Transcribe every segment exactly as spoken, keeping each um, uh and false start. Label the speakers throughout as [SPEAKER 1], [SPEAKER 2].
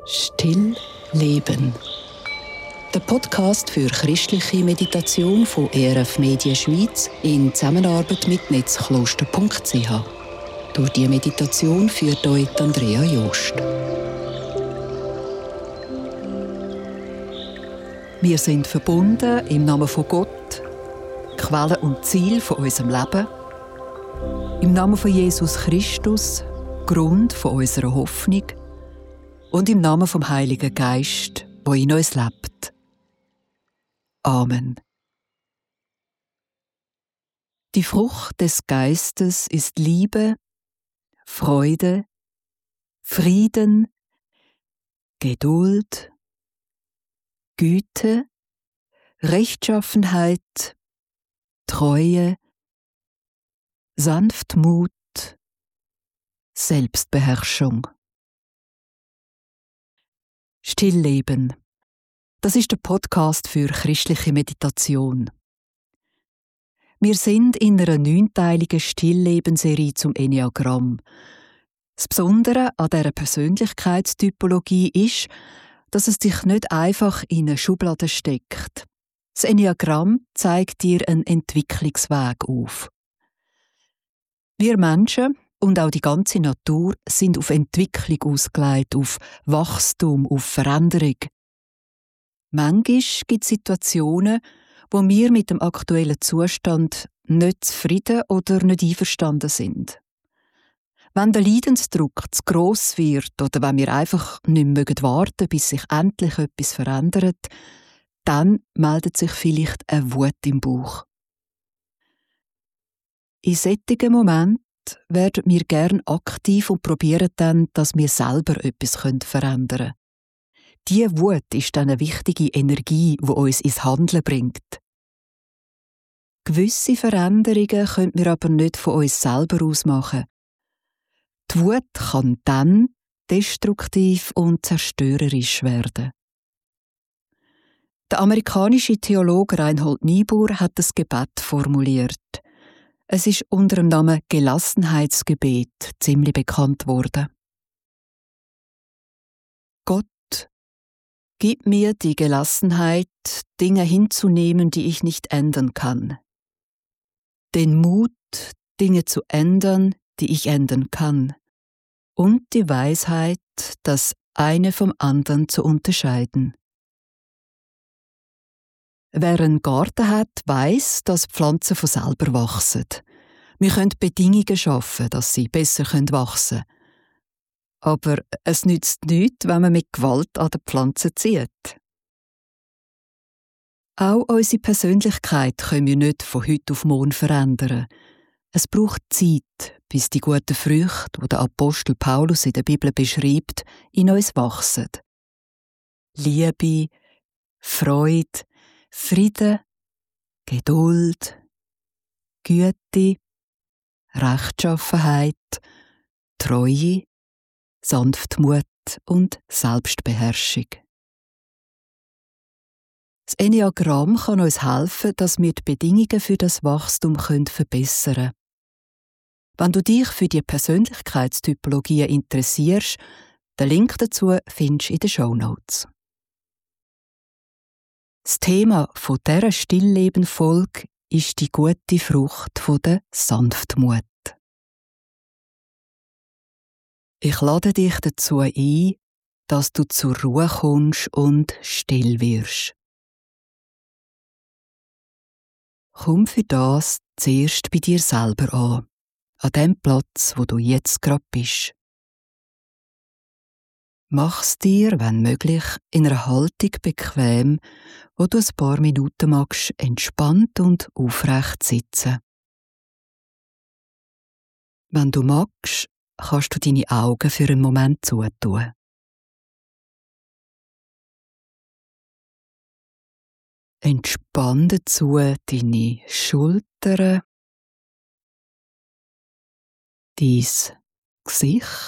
[SPEAKER 1] Still leben. Der Podcast für christliche Meditation von E R F Medien Schweiz in Zusammenarbeit mit netzkloster punkt c h. Durch die Meditation führt euch Andrea Jost.
[SPEAKER 2] Wir sind verbunden im Namen von Gott, Quelle und Ziel von unserem Leben, im Namen von Jesus Christus, Grund von unserer Hoffnung und im Namen vom Heiligen Geist, der in uns lebt. Amen. Die Frucht des Geistes ist Liebe, Freude, Frieden, Geduld, Güte, Rechtschaffenheit, Treue, Sanftmut, Selbstbeherrschung. Stillleben. Das ist der Podcast für christliche Meditation. Wir sind in einer neunteiligen Stillleben-Serie zum Enneagramm. Das Besondere an dieser Persönlichkeitstypologie ist, dass es dich nicht einfach in eine Schublade steckt. Das Enneagramm zeigt dir einen Entwicklungsweg auf. Wir Menschen und auch die ganze Natur sind auf Entwicklung ausgelegt, auf Wachstum, auf Veränderung. Manchmal gibt es Situationen, wo wir mit dem aktuellen Zustand nicht zufrieden oder nicht einverstanden sind. Wenn der Leidensdruck zu gross wird oder wenn wir einfach nicht mehr warten mögen, bis sich endlich etwas verändert, dann meldet sich vielleicht eine Wut im Bauch. In solchen Momenten werden wir gern aktiv und probieren dann, dass wir selber etwas verändern können. Diese Wut ist dann eine wichtige Energie, die uns ins Handeln bringt. Gewisse Veränderungen können wir aber nicht von uns selber aus machen. Die Wut kann dann destruktiv und zerstörerisch werden. Der amerikanische Theologe Reinhold Niebuhr hat das Gebet formuliert. Es ist unter dem Namen Gelassenheitsgebet ziemlich bekannt worden. Gott, gib mir die Gelassenheit, Dinge hinzunehmen, die ich nicht ändern kann. Den Mut, Dinge zu ändern, die ich ändern kann. Und die Weisheit, das eine vom anderen zu unterscheiden. Wer einen Garten hat, weiss, dass Pflanzen von selber wachsen. Wir können Bedingungen schaffen, dass sie besser wachsen können. Aber es nützt nichts, wenn man mit Gewalt an den Pflanzen zieht. Auch unsere Persönlichkeit können wir nicht von heute auf morgen verändern. Es braucht Zeit, bis die guten Früchte, die der Apostel Paulus in der Bibel beschreibt, in uns wachsen. Liebe, Freude, Frieden, Geduld, Güte, Rechtschaffenheit, Treue, Sanftmut und Selbstbeherrschung. Das Enneagramm kann uns helfen, dass wir die Bedingungen für das Wachstum verbessern können. Wenn du dich für die Persönlichkeitstypologie interessierst, den Link dazu findest du in den Shownotes. Das Thema dieser Stillleben-Folge ist die gute Frucht der Sanftmut. Ich lade dich dazu ein, dass du zur Ruhe kommst und still wirst. Komm für das zuerst bei dir selber an, an dem Platz, wo du jetzt gerade bist. Mach's dir, wenn möglich, in einer Haltung bequem, wo du ein paar Minuten magst, entspannt und aufrecht sitzen. Wenn du magst, kannst du deine Augen für einen Moment zutun. Entspann dazu deine Schultern, dein Gesicht.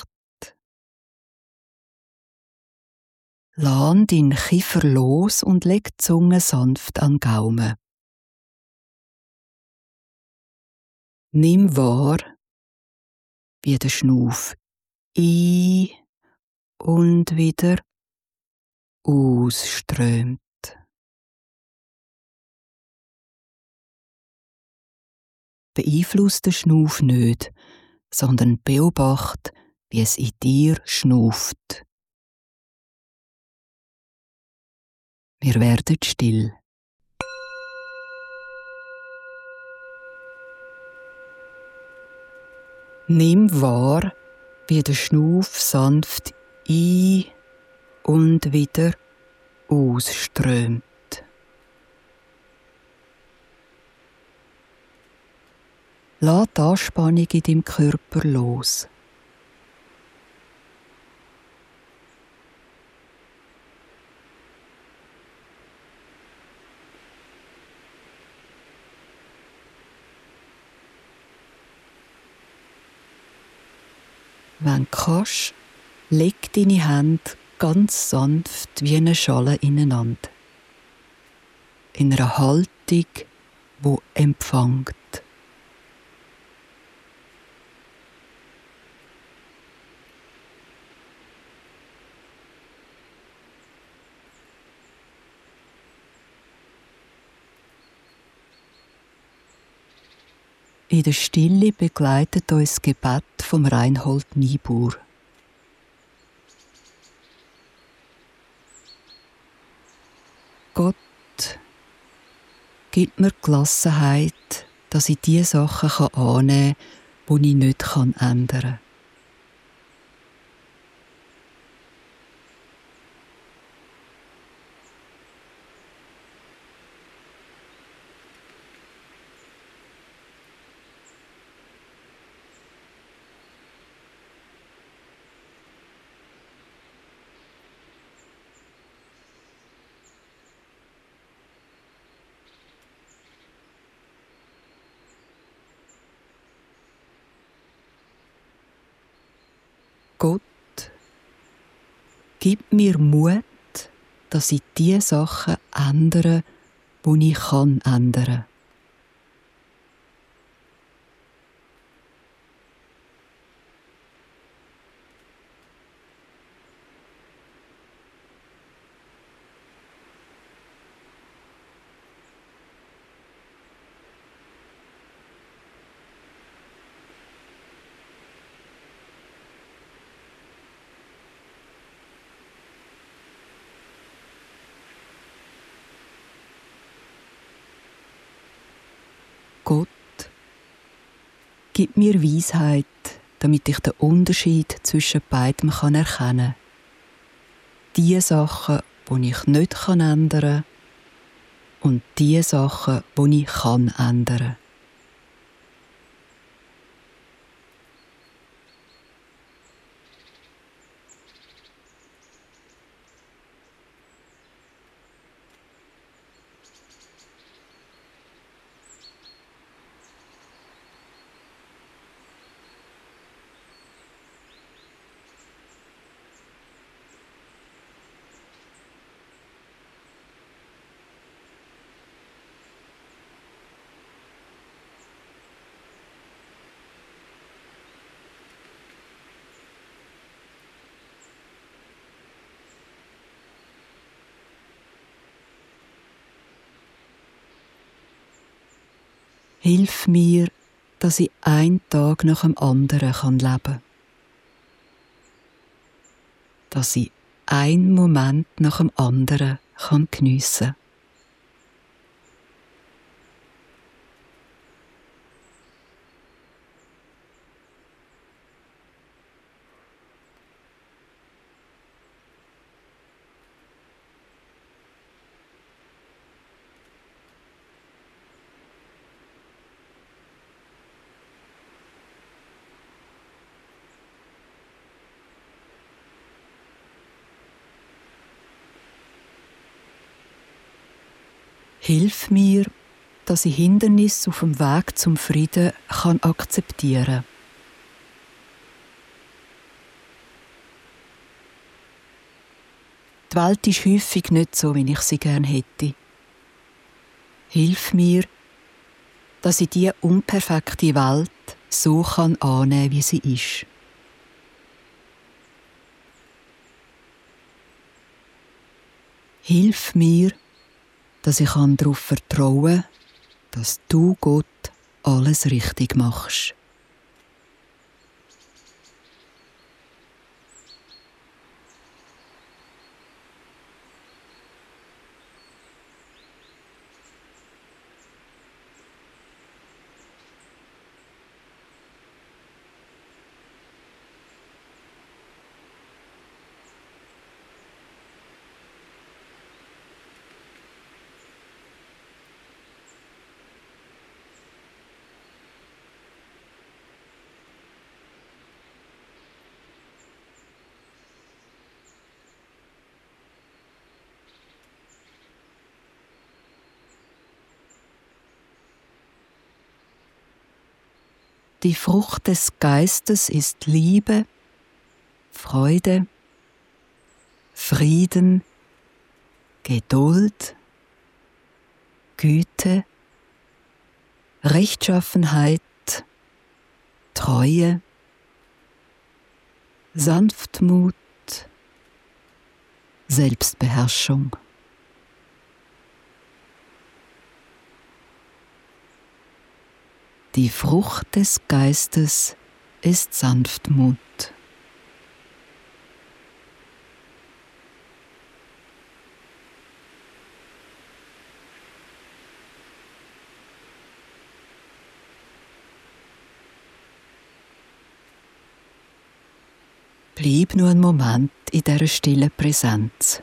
[SPEAKER 2] Lass deinen Kiefer los und leg die Zunge sanft an den Gaumen. Nimm wahr, wie der Schnuff ein- und wieder ausströmt. Beeinflusst den Schnuff nicht, sondern beobacht, wie es in dir schnauft. Wir werden still. Nimm wahr, wie der Schnuff sanft ein- und wieder ausströmt. Lass die Anspannung in deinem Körper los. Wenn du kannst, leg deine Hände ganz sanft wie eine Schale ineinander. In einer Haltung, die empfängt. In der Stille begleitet uns das Gebet vom Reinhold Niebuhr. Gott, gib mir Gelassenheit, dass ich die Sachen annehmen kann, die ich nicht ändern kann. Gott, gib mir Mut, dass ich die Sachen ändere, die ich kann ändern. Gott, gib mir Weisheit, damit ich den Unterschied zwischen beidem kann erkennen kann. Die Sachen, die ich nicht ändern kann, und die Sachen, die ich kann ändern. Hilf mir, dass ich einen Tag nach dem anderen leben kann. Dass ich einen Moment nach dem anderen geniessen kann. Hilf mir, dass ich Hindernisse auf dem Weg zum Frieden kann akzeptieren kann. Die Welt ist häufig nicht so, wie ich sie gerne hätte. Hilf mir, dass ich diese unperfekte Welt so kann annehmen, wie sie ist. Hilf mir, dass ich darauf vertrauen kann, dass du, Gott, alles richtig machst. Die Frucht des Geistes ist Liebe, Freude, Frieden, Geduld, Güte, Rechtschaffenheit, Treue, Sanftmut, Selbstbeherrschung. Die Frucht des Geistes ist Sanftmut. Bleib nur einen Moment in dieser stillen Präsenz.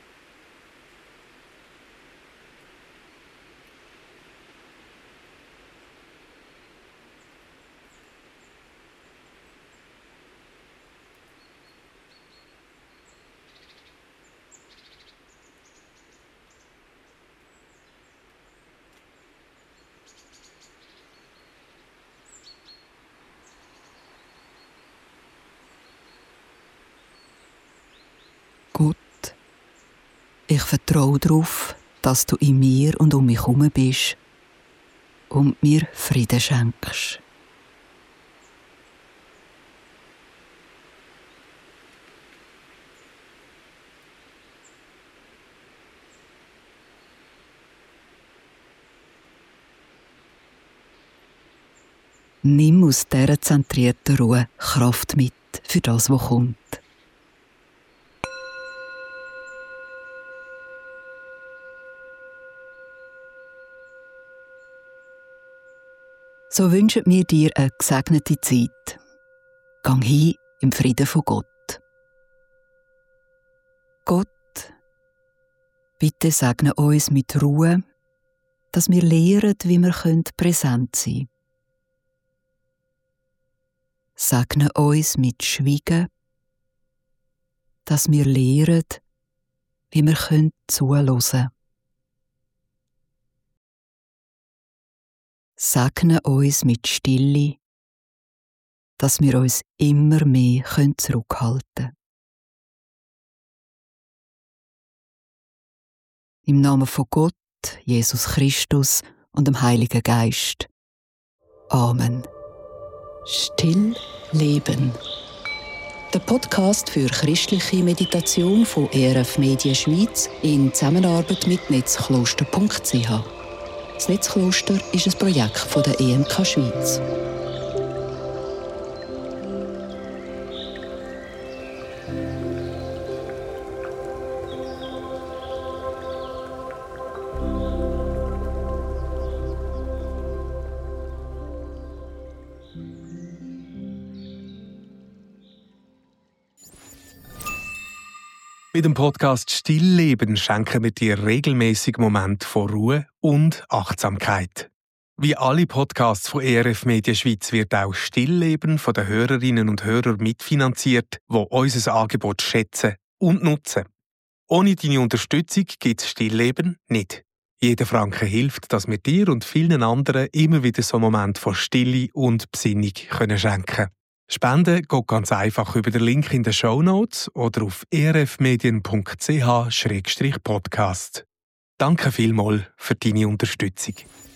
[SPEAKER 2] Gott, ich vertraue darauf, dass du in mir und um mich herum bist und mir Frieden schenkst. Nimm aus dieser zentrierten Ruhe Kraft mit für das, was kommt. So wünschen wir dir eine gesegnete Zeit. Gang hin im Frieden von Gott. Gott, bitte segne uns mit Ruhe, dass wir lernen, wie wir präsent sein können. Segne uns mit Schweigen, dass wir lernen, wie wir zuhören können. Segne uns mit Stille, dass wir uns immer mehr zurückhalten können. Im Namen von Gott, Jesus Christus und dem Heiligen Geist. Amen.
[SPEAKER 1] Still leben. Der Podcast für christliche Meditation von E R F Media Schweiz in Zusammenarbeit mit netzkloster punkt c h. Das Netzkloster ist ein Projekt von der E M K Schweiz.
[SPEAKER 3] Mit dem Podcast Stillleben schenken wir dir regelmäßig Momente von Ruhe und Achtsamkeit. Wie alle Podcasts von E R F Media Schweiz wird auch Stillleben von den Hörerinnen und Hörern mitfinanziert, die unser Angebot schätzen und nutzen. Ohne deine Unterstützung gibt es Stillleben nicht. Jeder Franken hilft, dass wir dir und vielen anderen immer wieder so einen Moment von Stille und Besinnung können schenken können. Spenden geht ganz einfach über den Link in den Shownotes oder auf e r f medien punkt c h slash podcast. Danke vielmals für deine Unterstützung.